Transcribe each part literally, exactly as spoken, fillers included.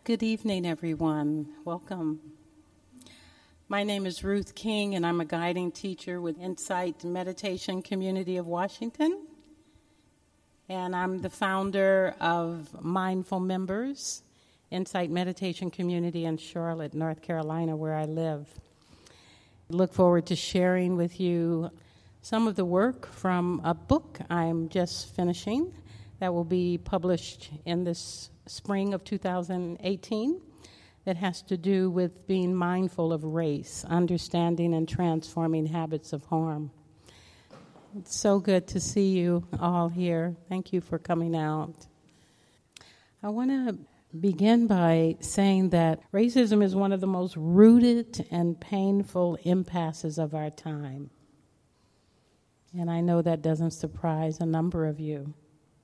Good evening, everyone. Welcome. My name is Ruth King, and I'm a guiding teacher with Insight Meditation Community of Washington. And I'm the founder of Mindful Members, Insight Meditation Community in Charlotte, North Carolina, where I live. I look forward to sharing with you some of the work from a book I'm just finishing that will be published in this spring of two thousand eighteen that has to do with being mindful of race, understanding and transforming habits of harm. It's so good to see you all here. Thank you for coming out. I want to begin by saying that racism is one of the most rooted and painful impasses of our time. And I know that doesn't surprise a number of you.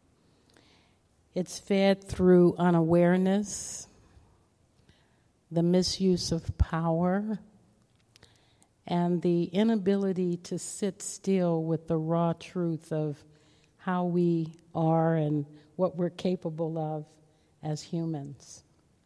It's fed through unawareness, the misuse of power, and the inability to sit still with the raw truth of how we are and what we're capable of as humans.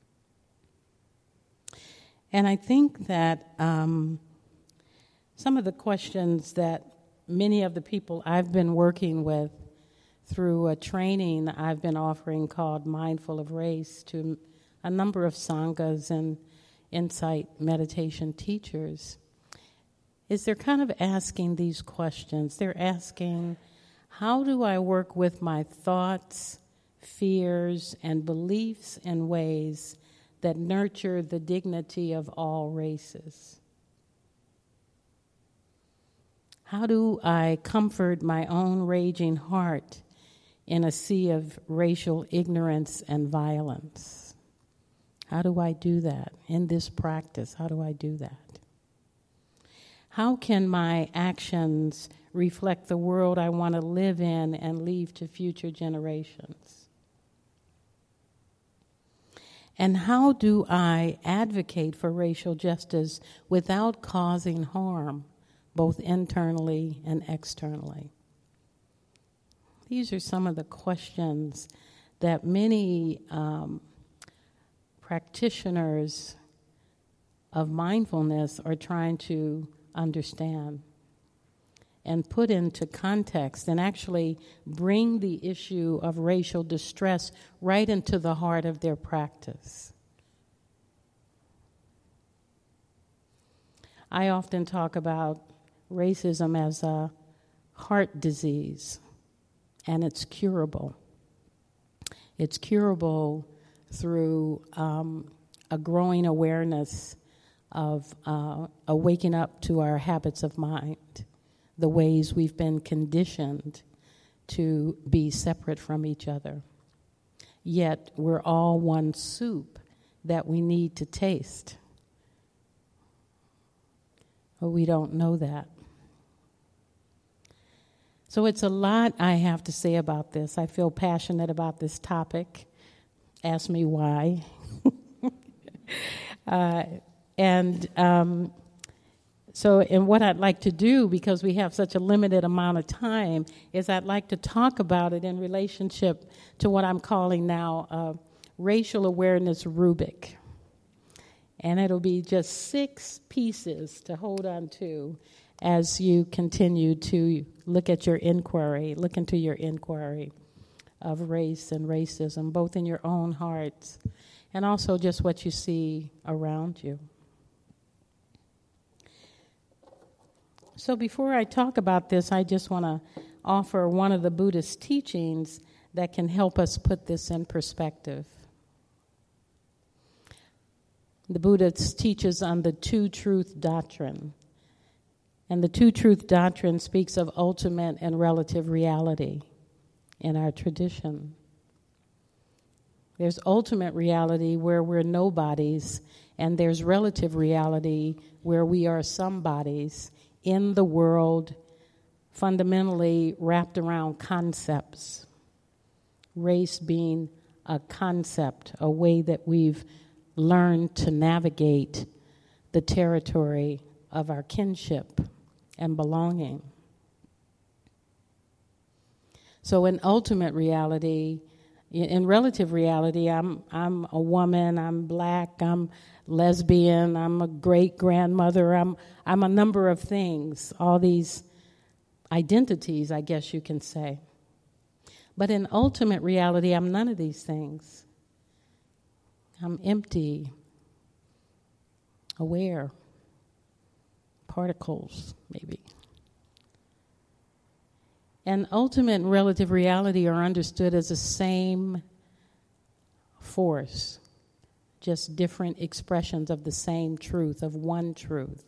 And I think that um, some of the questions that many of the people I've been working with through a training I've been offering called Mindful of Race to a number of Sanghas and Insight meditation teachers, is they're kind of asking these questions. They're asking, how do I work with my thoughts, fears, and beliefs in ways that nurture the dignity of all races? How do I comfort my own raging heart in a sea of racial ignorance and violence? How do I do that in this practice? How do I do that? How can my actions reflect the world I want to live in and leave to future generations? And how do I advocate for racial justice without causing harm, both internally and externally? These are some of the questions that many um, practitioners of mindfulness are trying to understand and put into context and actually bring the issue of racial distress right into the heart of their practice. I often talk about racism as a heart disease, and it's curable. It's curable through um, a growing awareness of uh, a waking up to our habits of mind, the ways we've been conditioned to be separate from each other. Yet we're all one soup that we need to taste. But we don't know that. So it's a lot I have to say about this. I feel passionate about this topic. Ask me why. uh, and um, so, and what I'd like to do, because we have such a limited amount of time, is I'd like to talk about it in relationship to what I'm calling now uh, racial awareness rubric. And it'll be just six pieces to hold on to as you continue to look at your inquiry, look into your inquiry of race and racism, both in your own hearts and also just what you see around you. So before I talk about this, I just want to offer one of the Buddhist teachings that can help us put this in perspective. The Buddha teaches on the two-truth doctrine. And the two-truth doctrine speaks of ultimate and relative reality in our tradition. There's ultimate reality where we're nobodies, and there's relative reality where we are somebodies in the world, fundamentally wrapped around concepts. Race being a concept, a way that we've learned to navigate the territory of our kinship and belonging. So in ultimate reality, in, in relative reality, I'm I'm a woman, I'm black, I'm lesbian, I'm a great grandmother, I'm I'm a number of things, all these identities, I guess you can say. But in ultimate reality, I'm none of these things. I'm empty, aware, particles, maybe. And ultimate and relative reality are understood as the same force, just different expressions of the same truth, of one truth.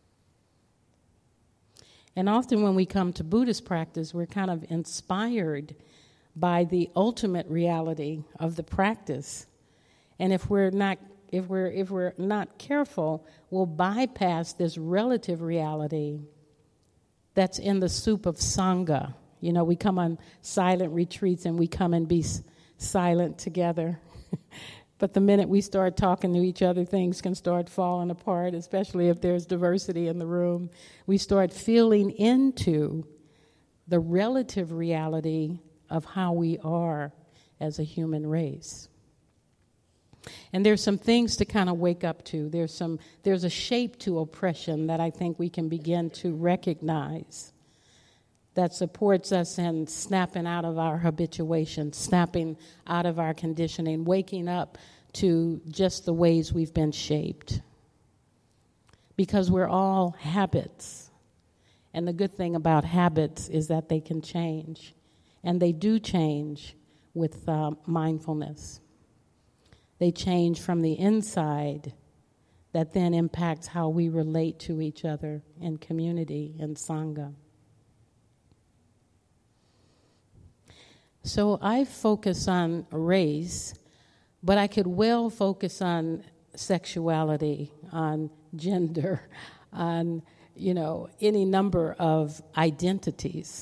And often when we come to Buddhist practice, we're kind of inspired by the ultimate reality of the practice. And if we're not if we're if we're not careful, we'll bypass this relative reality that's in the soup of Sangha. You know, we come on silent retreats and we come and be s- silent together. But the minute we start talking to each other, things can start falling apart, especially if there's diversity in the room. We start feeling into the relative reality of how we are as a human race. And there's some things to kind of wake up to. There's some there's a shape to oppression that I think we can begin to recognize that supports us in snapping out of our habituation, snapping out of our conditioning, waking up to just the ways we've been shaped. Because we're all habits. And the good thing about habits is that they can change. And they do change with uh, mindfulness. They change from the inside, that then impacts how we relate to each other in community and Sangha. So I focus on race, but I could well focus on sexuality, on gender, on, you know, any number of identities.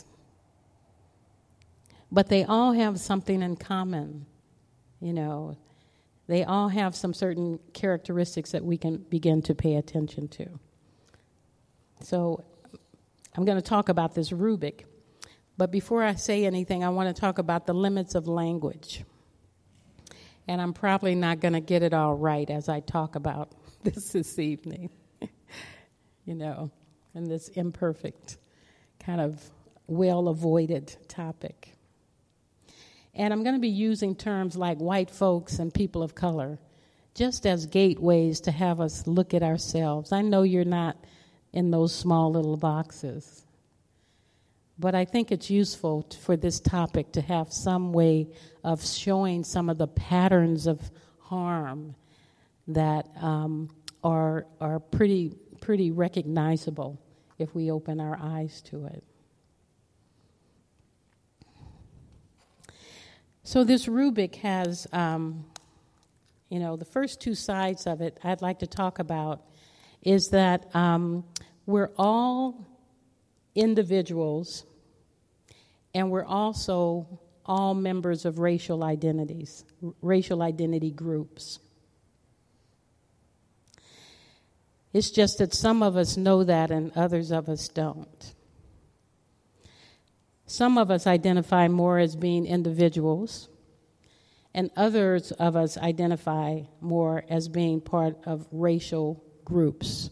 But they all have something in common, you know. They all have some certain characteristics that we can begin to pay attention to. So I'm going to talk about this rubric. But before I say anything, I want to talk about the limits of language. And I'm probably not going to get it all right as I talk about this this evening, you know, and this imperfect, kind of well-avoided topic. And I'm going to be using terms like white folks and people of color just as gateways to have us look at ourselves. I know you're not in those small little boxes. But I think it's useful t- for this topic to have some way of showing some of the patterns of harm that um, are are pretty pretty recognizable if we open our eyes to it. So this rubric has, um, you know, the first two sides of it I'd like to talk about is that um, we're all individuals, and we're also all members of racial identities, r- racial identity groups. It's just that some of us know that and others of us don't. Some of us identify more as being individuals, and others of us identify more as being part of racial groups.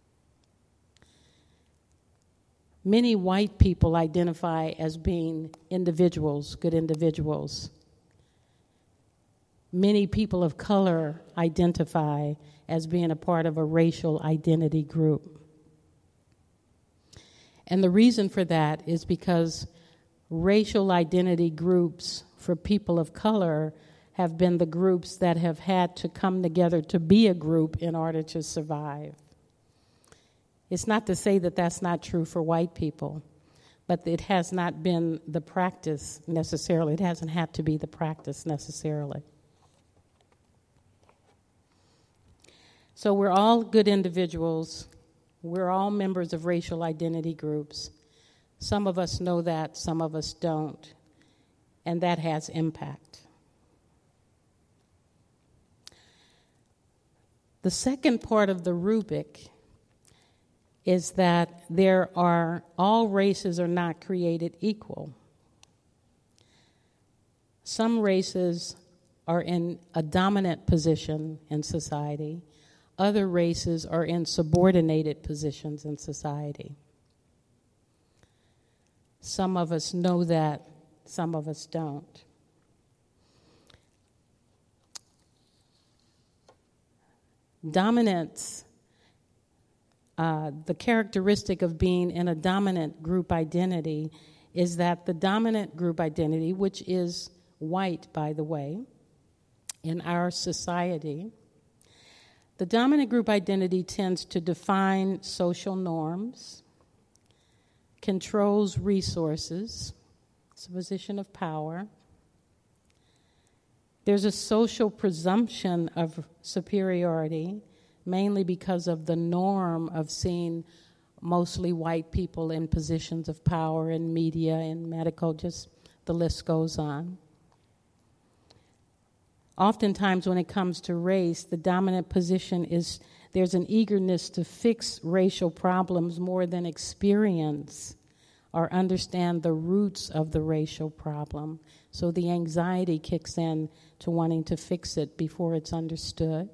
Many white people identify as being individuals, good individuals. Many people of color identify as being a part of a racial identity group. And the reason for that is because racial identity groups for people of color have been the groups that have had to come together to be a group in order to survive. It's not to say that that's not true for white people, but it has not been the practice necessarily. It hasn't had to be the practice necessarily. So we're all good individuals. We're all members of racial identity groups. Some of us know that, some of us don't, and that has impact. The second part of the rubric is that there are, all races are not created equal. some races are in a dominant position in society. Other races are in subordinated positions in society. Some of us know that, some of us don't. Dominance, uh, the characteristic of being in a dominant group identity is that the dominant group identity, which is white, by the way, in our society, the dominant group identity tends to define social norms, controls resources, it's a position of power. There's a social presumption of superiority, mainly because of the norm of seeing mostly white people in positions of power in media and medical, just the list goes on. Oftentimes when it comes to race, the dominant position is there's an eagerness to fix racial problems more than experience or understand the roots of the racial problem. So the anxiety kicks in to wanting to fix it before it's understood.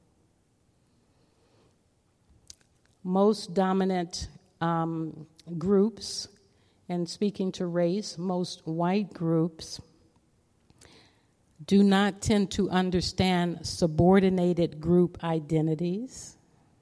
Most dominant um, groups, and speaking to race, most white groups do not tend to understand subordinated group identities.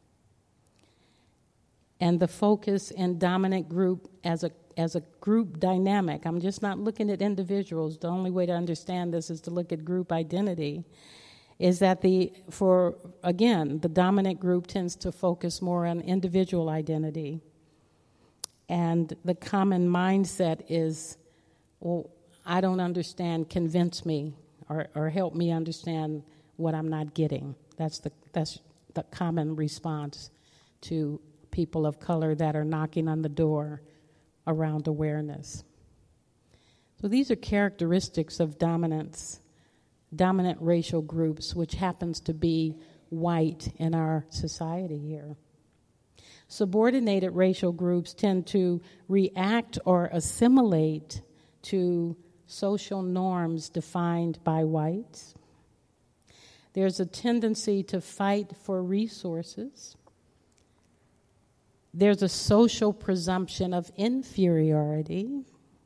And the focus in dominant group as a as a group dynamic, I'm just not looking at individuals. The only way to understand this is to look at group identity, is that the, for, again, the dominant group tends to focus more on individual identity. And the common mindset is, well, I don't understand, convince me, or, or help me understand what I'm not getting. That's the that's the common response to people of color that are knocking on the door around awareness. So these are characteristics of dominance, dominant racial groups, which happens to be white in our society here. Subordinated racial groups tend to react or assimilate to social norms defined by whites. There's a tendency to fight for resources. There's a social presumption of inferiority.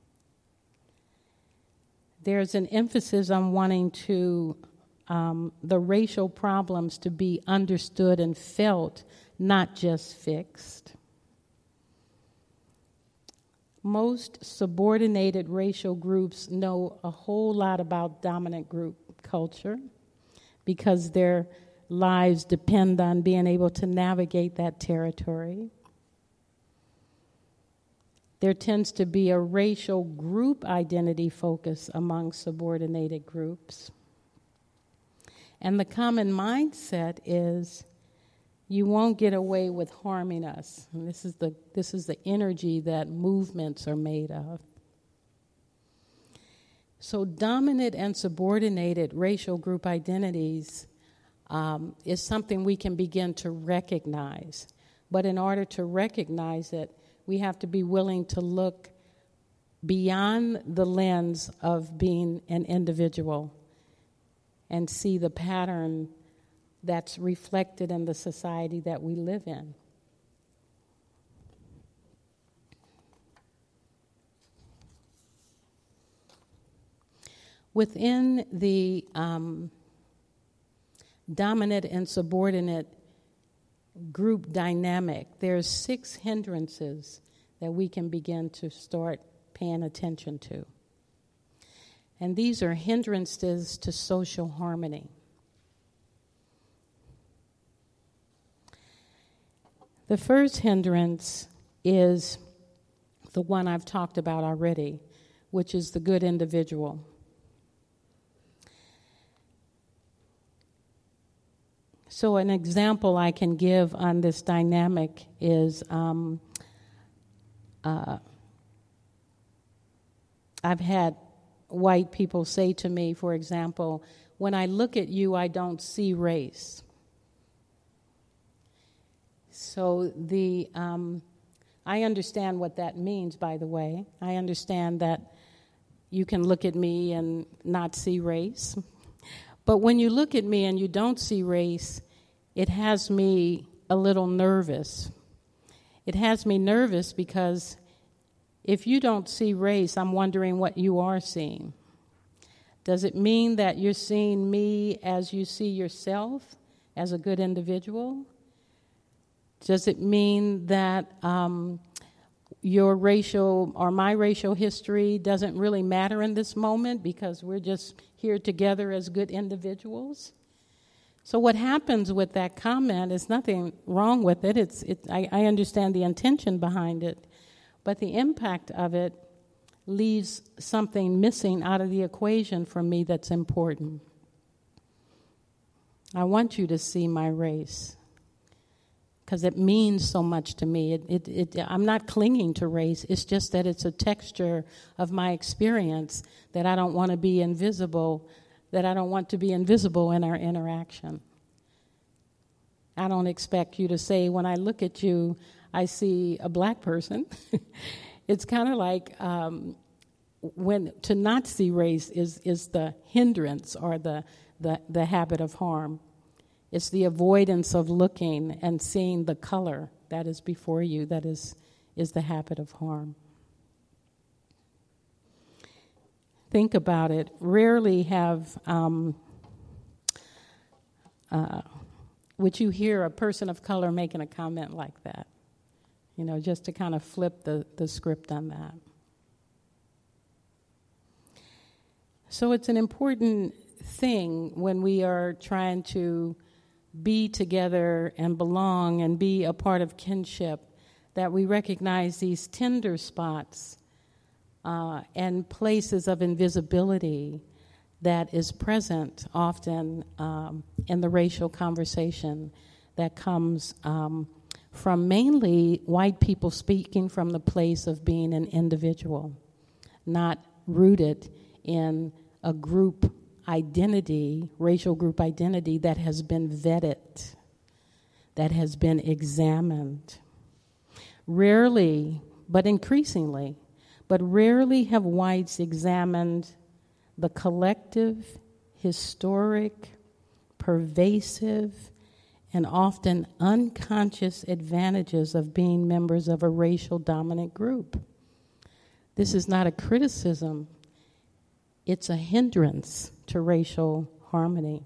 There's an emphasis on wanting to um, the racial problems to be understood and felt, not just fixed. Most subordinated racial groups know a whole lot about dominant group culture because their lives depend on being able to navigate that territory. There tends to be a racial group identity focus among subordinated groups. And the common mindset is, you won't get away with harming us. And this is the this is the energy that movements are made of. So dominant and subordinated racial group identities um, is something we can begin to recognize. But in order to recognize it, we have to be willing to look beyond the lens of being an individual and see the pattern that's reflected in the society that we live in. Within the um, dominant and subordinate group dynamic, there's six hindrances that we can begin to start paying attention to. And these are hindrances to social harmony. The first hindrance is the one I've talked about already, which is the good individual. So an example I can give on this dynamic is um, uh, I've had white people say to me, for example, when I look at you, I don't see race. So the um, I understand what that means, by the way. I understand that you can look at me and not see race. But when you look at me and you don't see race, it has me a little nervous. It has me nervous because if you don't see race, I'm wondering what you are seeing. Does it mean that you're seeing me as you see yourself, as a good individual? Does it mean that um, your racial or my racial history doesn't really matter in this moment because we're just here together as good individuals? So what happens with that comment is nothing wrong with it. It's, it, I, I understand the intention behind it, but the impact of it leaves something missing out of the equation for me that's important. I want you to see my race because it means so much to me. It, it, it, I'm not clinging to race. It's just that it's a texture of my experience that I don't want to be invisible, that I don't want to be invisible in our interaction. I don't expect you to say, when I look at you, I see a black person. It's kind of like um, when to not see race is, is the hindrance or the, the, the habit of harm. It's the avoidance of looking and seeing the color that is before you that is, is the habit of harm. Think about it. Rarely have, um, uh, would you hear a person of color making a comment like that? You know, just to kind of flip the, the script on that. So it's an important thing when we are trying to be together and belong and be a part of kinship that we recognize these tender spots uh, and places of invisibility that is present often um, in the racial conversation that comes um, from mainly white people speaking from the place of being an individual, not rooted in a group identity, racial group identity that has been vetted, that has been examined. Rarely, but increasingly, but rarely have whites examined the collective, historic, pervasive, and often unconscious advantages of being members of a racial dominant group. This is not a criticism. It's a hindrance to racial harmony.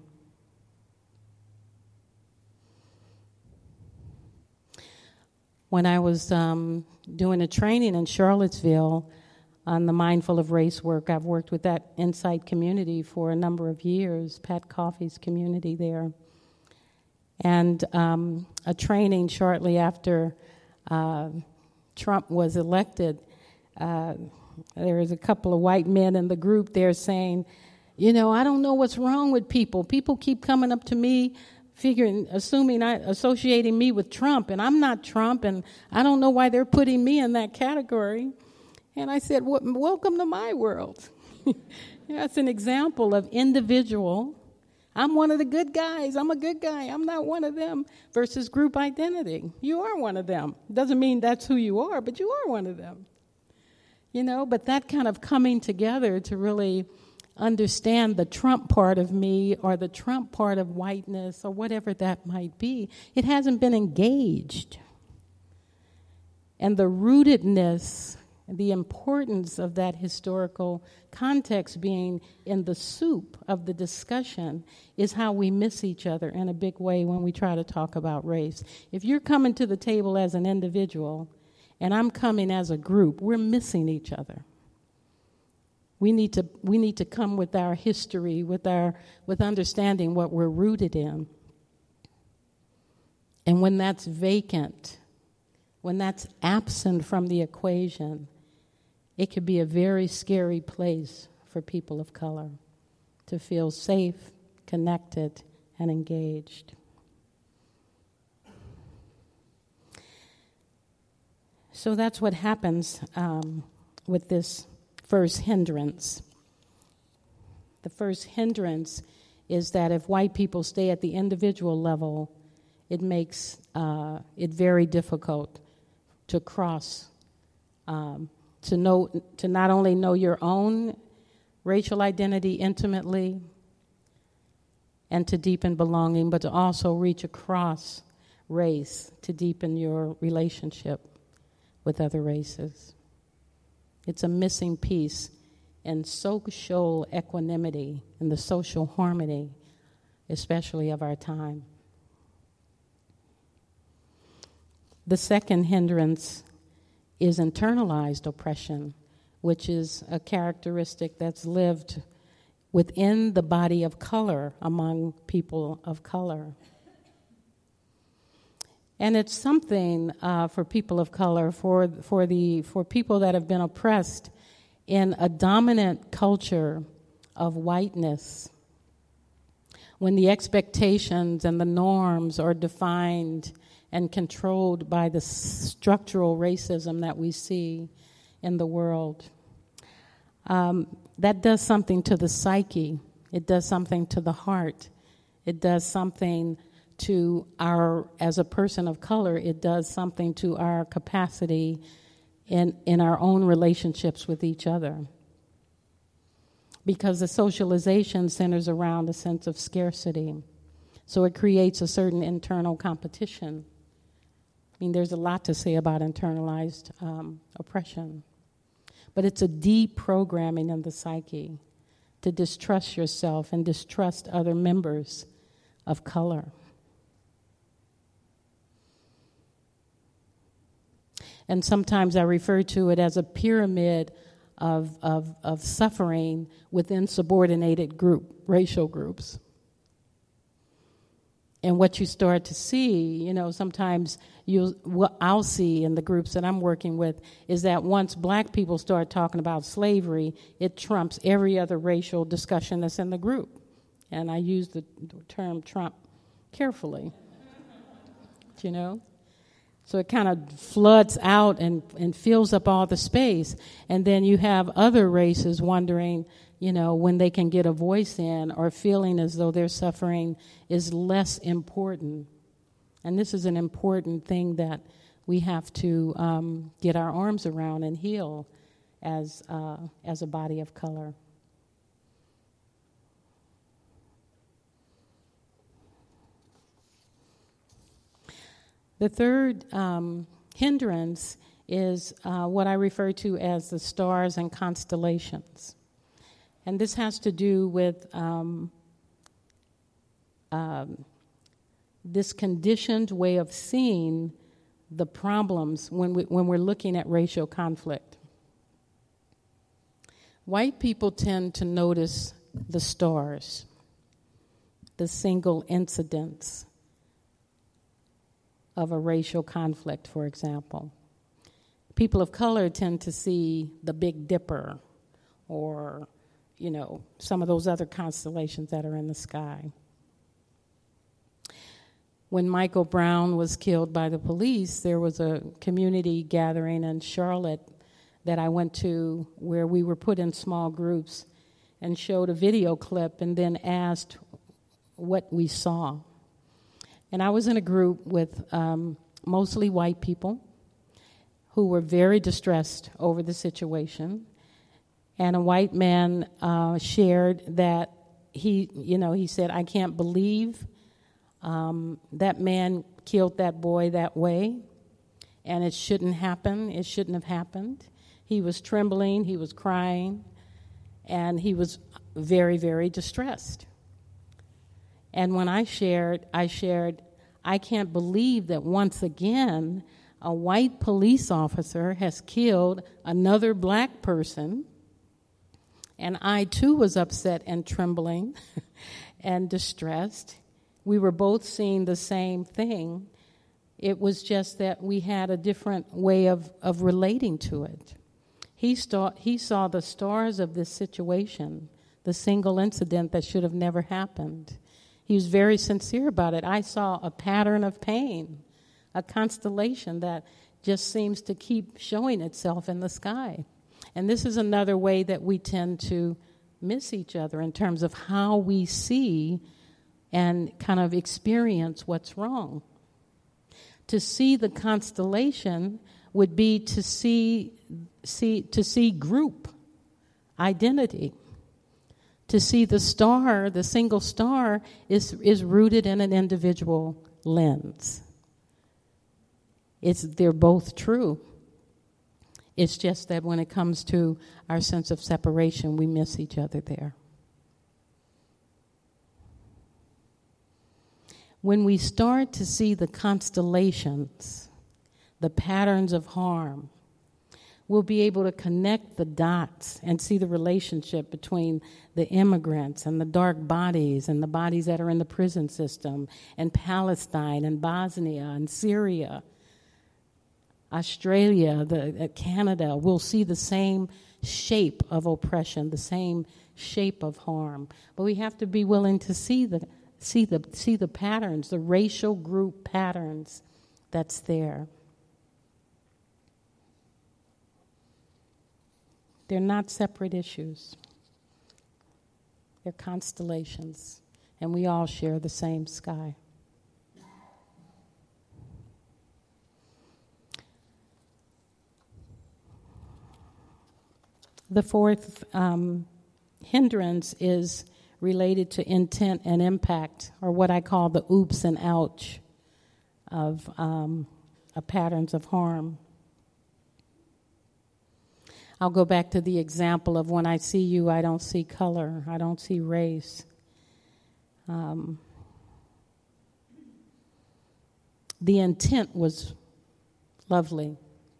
When I was um, doing a training in Charlottesville on the Mindful of Race work, I've worked with that Insight community for a number of years, Pat Coffey's community there. And um, a training shortly after uh, Trump was elected, uh, there was a couple of white men in the group there saying, you know, I don't know what's wrong with people. People keep coming up to me, figuring, assuming, I, associating me with Trump, and I'm not Trump, and I don't know why they're putting me in that category. And I said, well, welcome to my world. That's an example of individual. I'm one of the good guys. I'm a good guy. I'm not one of them versus group identity. You are one of them. Doesn't mean that's who you are, but you are one of them. You know, but that kind of coming together to really understand the Trump part of me or the Trump part of whiteness or whatever that might be, it hasn't been engaged. And the rootedness, the importance of that historical context being in the soup of the discussion is how we miss each other in a big way when we try to talk about race. If you're coming to the table as an individual and I'm coming as a group, we're missing each other. We need to we need to come with our history, with our with understanding what we're rooted in. And when that's vacant, when that's absent from the equation, it could be a very scary place for people of color to feel safe, connected, and engaged. So that's what happens um, with this first hindrance. The first hindrance is that if white people stay at the individual level, it makes uh, it very difficult to cross, um, to know, to not only know your own racial identity intimately and to deepen belonging, but to also reach across race to deepen your relationship with other races. It's a missing piece in social equanimity and the social harmony, especially of our time. The second hindrance is internalized oppression, which is a characteristic that's lived within the body of color among people of color. And it's something uh, for people of color, for for the for people that have been oppressed in a dominant culture of whiteness, when the expectations and the norms are defined and controlled by the structural racism that we see in the world. Um, that does something to the psyche. It does something to the heart. It does something to our, as a person of color, it does something to our capacity in, in our own relationships with each other. Because the socialization centers around a sense of scarcity. So it creates a certain internal competition. I mean, there's a lot to say about internalized um, oppression. But it's a deprogramming in the psyche to distrust yourself and distrust other members of color. And sometimes I refer to it as a pyramid of, of, of suffering within subordinated group, racial groups. And what you start to see, you know, sometimes you, what I'll see in the groups that I'm working with is that once black people start talking about slavery, it trumps every other racial discussion that's in the group. And I use the term trump carefully, you know. So it kind of floods out and, and fills up all the space. And then you have other races wondering, you know, when they can get a voice in or feeling as though their suffering is less important. And this is an important thing that we have to um, get our arms around and heal as uh, as a body of color. The third um, hindrance is uh, what I refer to as the stars and constellations. And this has to do with um, um, this conditioned way of seeing the problems when, we, when we're looking at racial conflict. White people tend to notice the stars, the single incidents of a racial conflict, for example. People of color tend to see the Big Dipper or, you know, some of those other constellations that are in the sky. When Michael Brown was killed by the police, there was a community gathering in Charlotte that I went to where we were put in small groups and showed a video clip and then asked what we saw. And I was in a group with um, mostly white people who were very distressed over the situation. And a white man uh, shared that he, you know, he said, I can't believe um, that man killed that boy that way. And it shouldn't happen. It shouldn't have happened. He was trembling. He was crying. And he was very, very distressed. And when I shared, I shared, I can't believe that once again a white police officer has killed another black person. And I, too, was upset and trembling and distressed. We were both seeing the same thing. It was just that we had a different way of, of relating to it. He, saw, he saw the stars of this situation, the single incident that should have never happened. He was very sincere about it. I saw a pattern of pain, a constellation that just seems to keep showing itself in the sky. And this is another way that we tend to miss each other in terms of how we see and kind of experience what's wrong. To see the constellation would be to see, see to see group identity. To see the star, the single star, is, is rooted in an individual lens. It's, they're both true. It's just that when it comes to our sense of separation, we miss each other there. When we start to see the constellations, the patterns of harm, we'll be able to connect the dots and see the relationship between the immigrants and the dark bodies and the bodies that are in the prison system, and Palestine and Bosnia and Syria, Australia, the, uh, Canada. We'll see the same shape of oppression, the same shape of harm. But we have to be willing to see the see the see the patterns, the racial group patterns that's there. They're not separate issues. They're constellations, and we all share the same sky. The fourth um, hindrance is related to intent and impact, or what I call the oops and ouch of um, uh, patterns of harm. I'll go back to the example of when I see you, I don't see color, I don't see race. Um, the intent was lovely.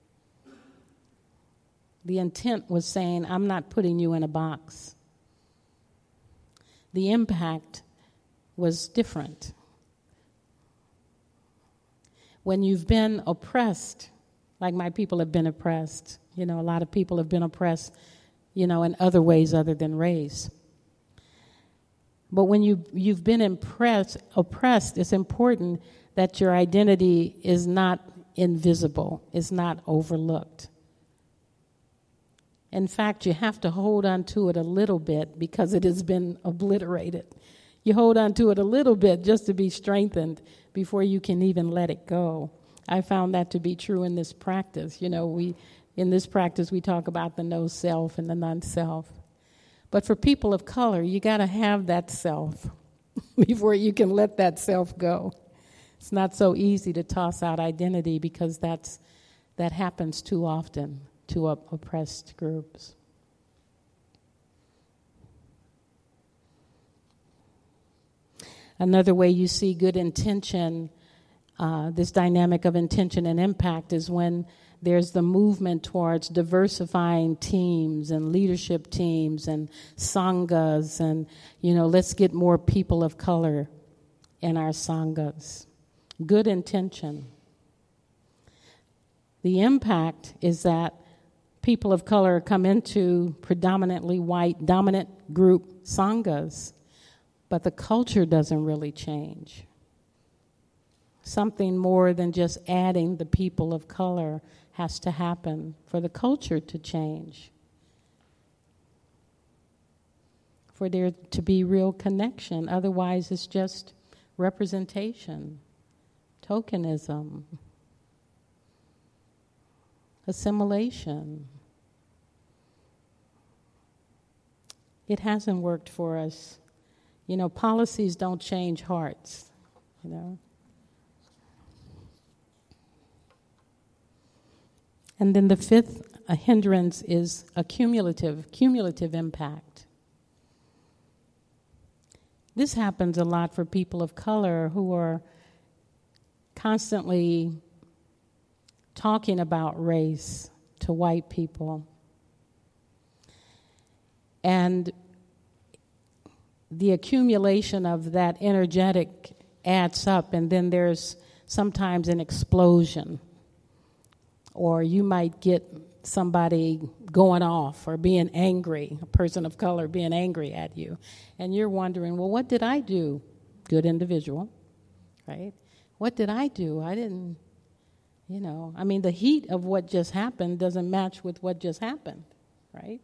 The intent was saying, I'm not putting you in a box. The impact was different. When you've been oppressed, like my people have been oppressed, you know, a lot of people have been oppressed, you know, in other ways other than race. But when you, you've been impressed, oppressed, it's important that your identity is not invisible, is not overlooked. In fact, you have to hold on to it a little bit because it has been obliterated. You hold on to it a little bit just to be strengthened before you can even let it go. I found that to be true in this practice. You know, we in this practice we talk about the no self and the non-self. But for people of color, you got to have that self before you can let that self go. It's not so easy to toss out identity because that's that happens too often to op- oppressed groups. Another way you see good intention, uh, this dynamic of intention and impact, is when there's the movement towards diversifying teams and leadership teams and sanghas and, you know, let's get more people of color in our sanghas. Good intention. The impact is that people of color come into predominantly white, dominant group sanghas, but the culture doesn't really change. Something more than just adding the people of color has to happen for the culture to change, for there to be real connection. Otherwise, it's just representation, tokenism, assimilation. It hasn't worked for us. You know, policies don't change hearts, you know. And then the fifth a hindrance is a cumulative, cumulative impact. This happens a lot for people of color who are constantly talking about race to white people. And the accumulation of that energetic adds up, and then there's sometimes an explosion. Or you might get somebody going off or being angry, a person of color being angry at you. And you're wondering, well, what did I do? Good individual, right? What did I do? I didn't, you know, I mean, the heat of what just happened doesn't match with what just happened, right?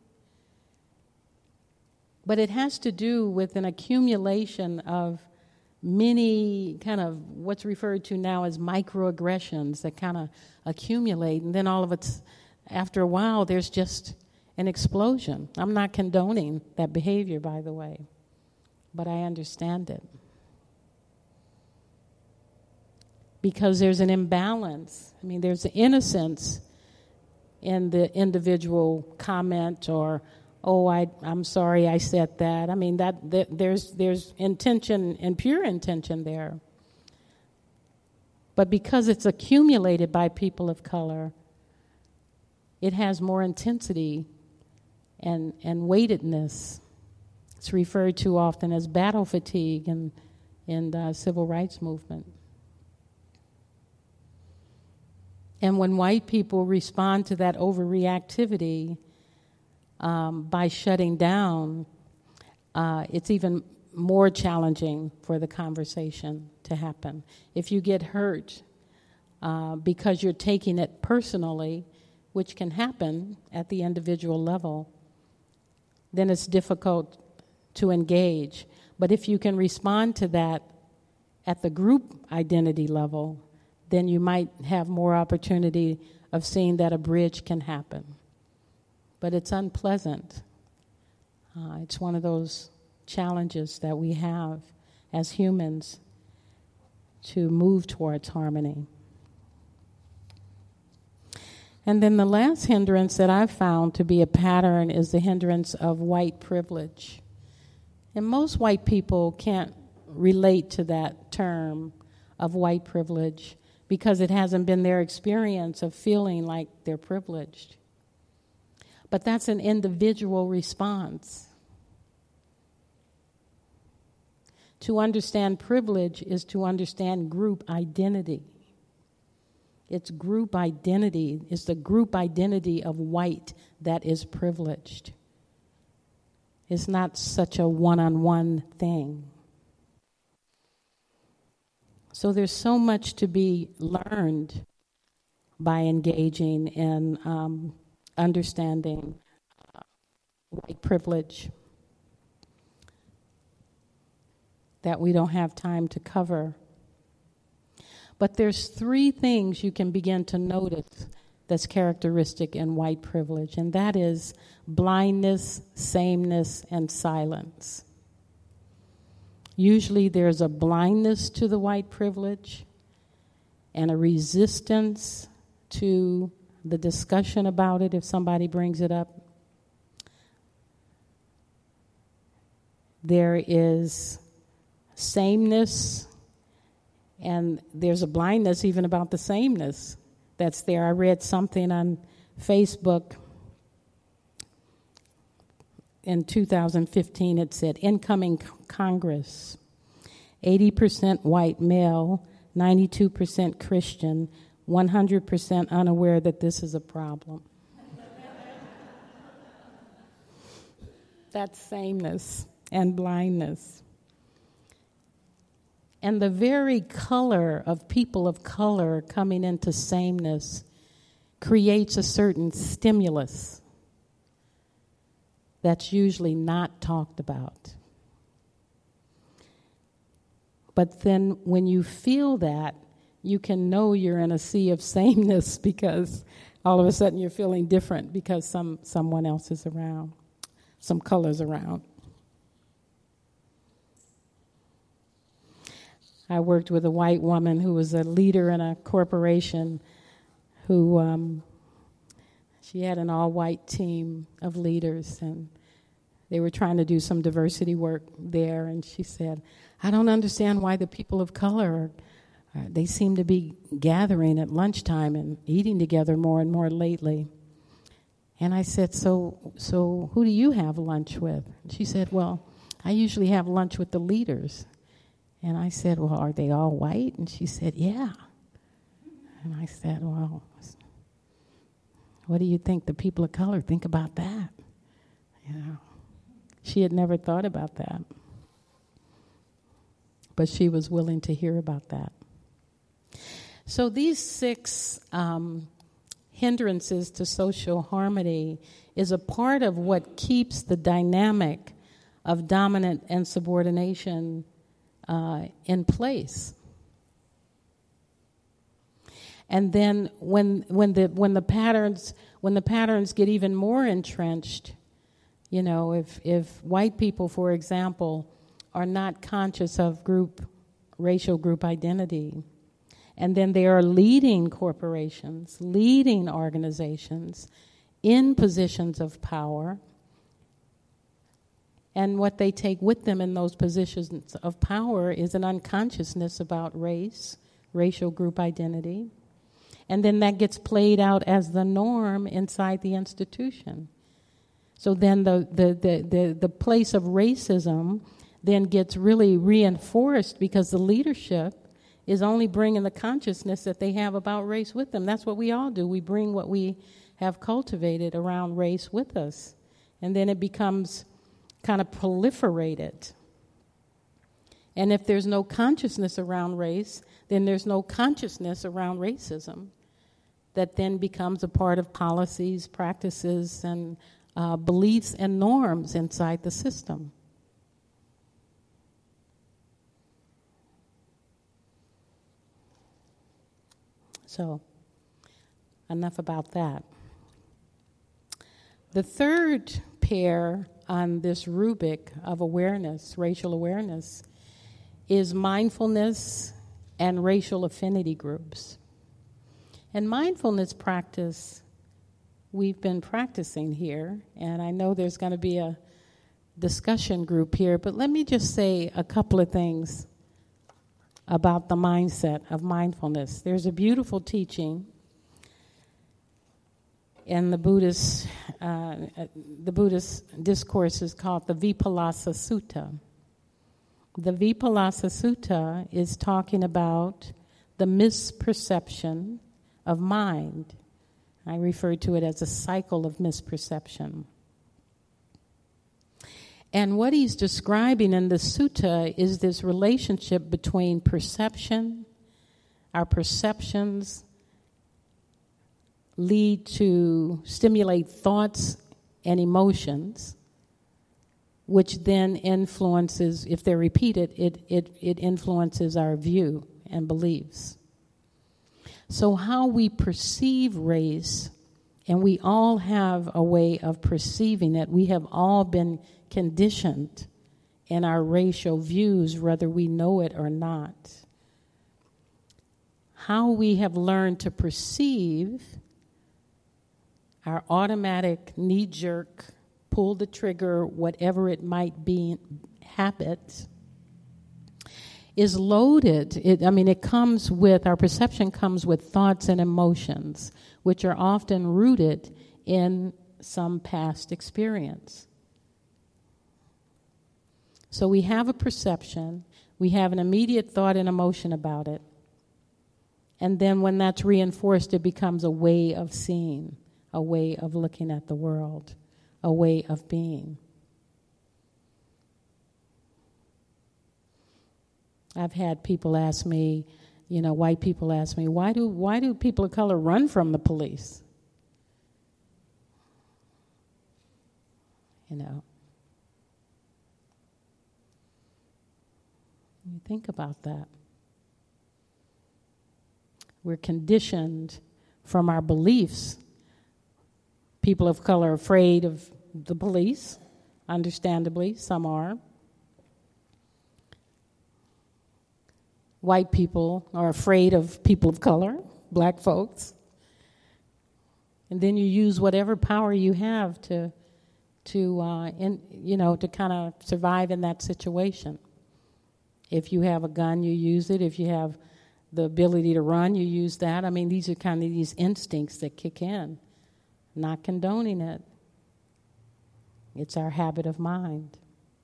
But it has to do with an accumulation of many kind of what's referred to now as microaggressions that kind of accumulate, and then all of it's, after a while, there's just an explosion. I'm not condoning that behavior, by the way, but I understand it. Because there's an imbalance. I mean, there's an innocence in the individual comment or, oh, I, I'm sorry I said that. I mean, that, that there's there's intention and pure intention there. But because it's accumulated by people of color, it has more intensity and, and weightedness. It's referred to often as battle fatigue in, in the civil rights movement. And when white people respond to that overreactivity um, by shutting down, uh, it's even more challenging for the conversation to happen. If you get hurt uh, because you're taking it personally, which can happen at the individual level, then it's difficult to engage. But if you can respond to that at the group identity level, then you might have more opportunity of seeing that a bridge can happen. But it's unpleasant. Uh, it's one of those challenges that we have as humans to move towards harmony. And then the last hindrance that I've found to be a pattern is the hindrance of white privilege. And most white people can't relate to that term of white privilege because it hasn't been their experience of feeling like they're privileged. But that's an individual response. To understand privilege is to understand group identity. It's group identity. It's the group identity of white that is privileged. It's not such a one-on-one thing. So there's so much to be learned by engaging in um, understanding uh, white privilege that we don't have time to cover. But there's three things you can begin to notice that's characteristic in white privilege, and that is blindness, sameness, and silence. Usually there's a blindness to the white privilege and a resistance to the discussion about it if somebody brings it up. There is sameness, and there's a blindness even about the sameness that's there. I read something on Facebook in two thousand fifteen. It said, incoming Congress, eighty percent white male, ninety-two percent Christian, one hundred percent unaware that this is a problem. That's sameness and blindness. And the very color of people of color coming into sameness creates a certain stimulus that's usually not talked about. But then when you feel that, you can know you're in a sea of sameness because all of a sudden you're feeling different because some someone else is around, some color's around. I worked with a white woman who was a leader in a corporation who, um, she had an all-white team of leaders, and they were trying to do some diversity work there, and she said, I don't understand why the people of color, uh, they seem to be gathering at lunchtime and eating together more and more lately. And I said, so, so who do you have lunch with? And she said, well, I usually have lunch with the leaders. And I said, well, are they all white? And she said, yeah. And I said, well, what do you think the people of color think about that? You know, she had never thought about that. But she was willing to hear about that. So these six um, hindrances to social harmony is a part of what keeps the dynamic of dominant and subordination Uh, in place. And then when when the when the patterns when the patterns get even more entrenched, you know, if, if white people, for example, are not conscious of group, racial group identity, and then they are leading corporations, leading organizations in positions of power, and what they take with them in those positions of power is an unconsciousness about race, racial group identity, and then that gets played out as the norm inside the institution. So then the, the, the, the, the place of racism then gets really reinforced because the leadership is only bringing the consciousness that they have about race with them. That's what we all do. We bring what we have cultivated around race with us. And then it becomes kind of proliferated. And if there's no consciousness around race, then there's no consciousness around racism that then becomes a part of policies, practices, and uh, beliefs and norms inside the system. So, enough about that. The third pair on this rubric of awareness, racial awareness, is mindfulness and racial affinity groups. And mindfulness practice, we've been practicing here, and I know there's going to be a discussion group here, but let me just say a couple of things about the mindset of mindfulness. There's a beautiful teaching in the Buddhist, uh, the Buddhist discourses called the Vipassana Sutta. The Vipassana Sutta is talking about the misperception of mind. I refer to it as a cycle of misperception. And what he's describing in the sutta is this relationship between perception, our perceptions lead to stimulate thoughts and emotions, which then influences, if they're repeated, it, it, it influences our view and beliefs. So how we perceive race, and we all have a way of perceiving it. We have all been conditioned in our racial views, whether we know it or not. How we have learned to perceive our automatic knee-jerk, pull the trigger, whatever it might be, habit, is loaded. It, I mean, it comes with, our perception comes with thoughts and emotions, which are often rooted in some past experience. So we have a perception, we have an immediate thought and emotion about it, and then when that's reinforced, it becomes a way of seeing, a way of looking at the world, a way of being. I've had people ask me, you know, white people ask me, why do why do people of color run from the police? You know. You think about that. We're conditioned from our beliefs. People of color are afraid of the police, understandably, some are. White people are afraid of people of color, black folks. And then you use whatever power you have to, to uh, in, you know, to kind of survive in that situation. If you have a gun, you use it. If you have the ability to run, you use that. I mean, these are kind of these instincts that kick in. Not condoning it. It's our habit of mind.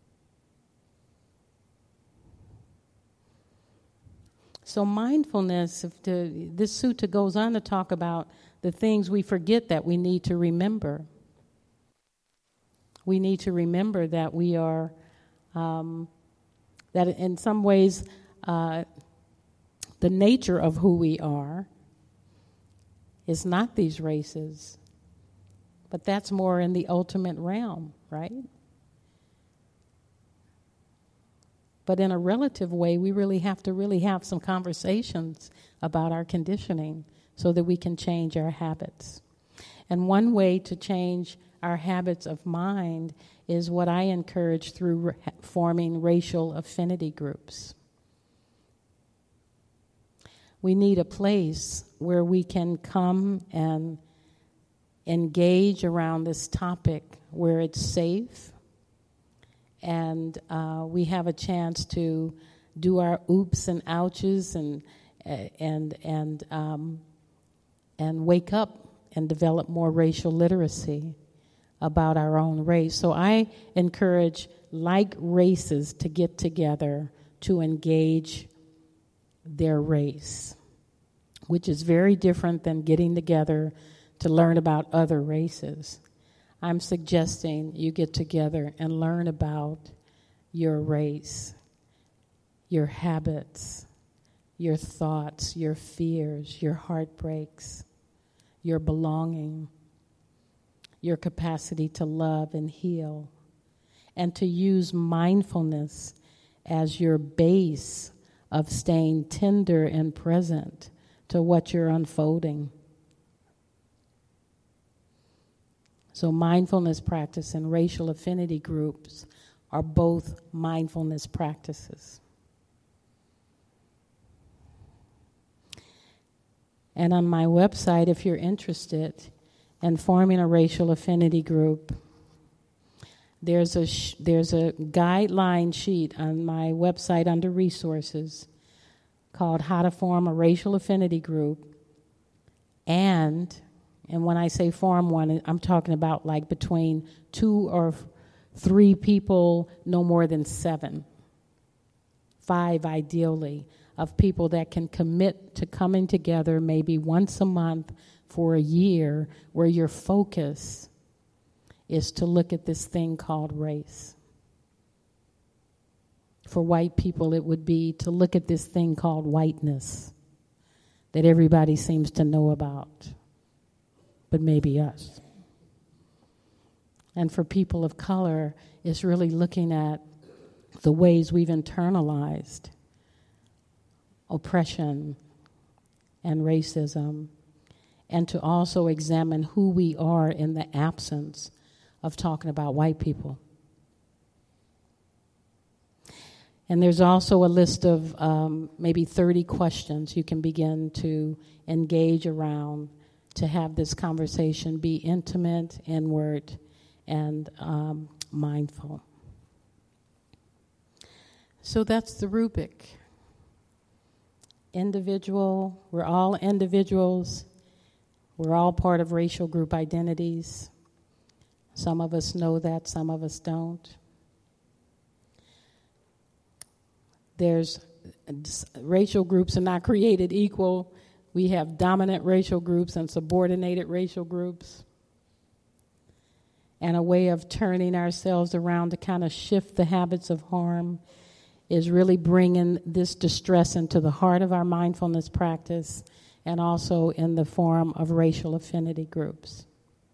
So mindfulness, if the, this sutta goes on to talk about the things we forget that we need to remember. We need to remember that we are, um, that in some ways, uh, the nature of who we are is not these races, but that's more in the ultimate realm, right? But in a relative way, we really have to really have some conversations about our conditioning so that we can change our habits. And one way to change our habits of mind is what I encourage through re- forming racial affinity groups. We need a place where we can come and engage around this topic where it's safe, and uh, we have a chance to do our oops and ouches and and and um, and wake up and develop more racial literacy about our own race. So I encourage like races to get together to engage their race, which is very different than getting together to learn about other races. I'm suggesting you get together and learn about your race, your habits, your thoughts, your fears, your heartbreaks, your belonging, your capacity to love and heal, and to use mindfulness as your base of staying tender and present to what you're unfolding. So mindfulness practice and racial affinity groups are both mindfulness practices. And on my website, if you're interested in forming a racial affinity group, there's a sh- there's a guideline sheet on my website under resources called How to Form a Racial Affinity Group. And and when I say form one, I'm talking about like between two or f- three people, no more than seven. Five, ideally, of people that can commit to coming together maybe once a month for a year, where your focus is to look at this thing called race. For white people, it would be to look at this thing called whiteness that everybody seems to know about, but maybe us. And for people of color, it's really looking at the ways we've internalized oppression and racism, and to also examine who we are in the absence of talking about white people. And there's also a list of um, maybe thirty questions you can begin to engage around to have this conversation be intimate, inward, and um, mindful. So that's the rubric. Individual, we're all individuals. We're all part of racial group identities. Some of us know that, some of us don't. There's racial groups are not created equal. We have dominant racial groups and subordinated racial groups. And a way of turning ourselves around to kind of shift the habits of harm is really bringing this distress into the heart of our mindfulness practice, and also in the form of racial affinity groups.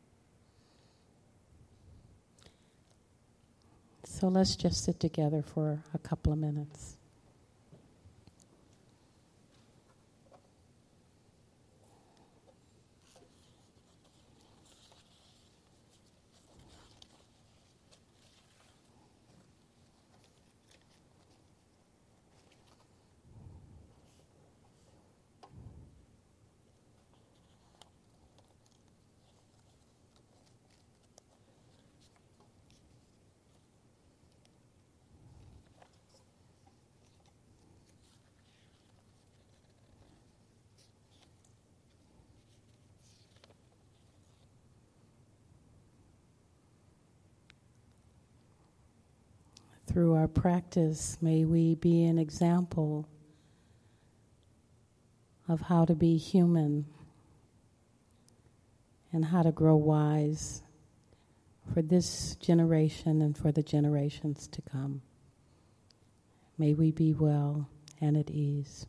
So let's just sit together for a couple of minutes. Through our practice, may we be an example of how to be human and how to grow wise for this generation and for the generations to come. May we be well and at ease.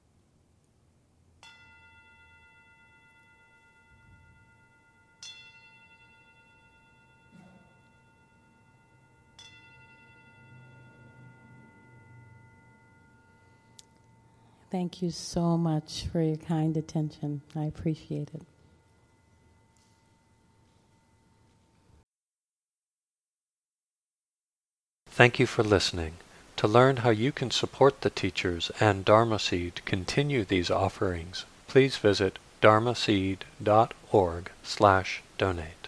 Thank you so much for your kind attention. I appreciate it. Thank you for listening. To learn how you can support the teachers and Dharma Seed to continue these offerings, please visit dharmaseed dot org slash donate.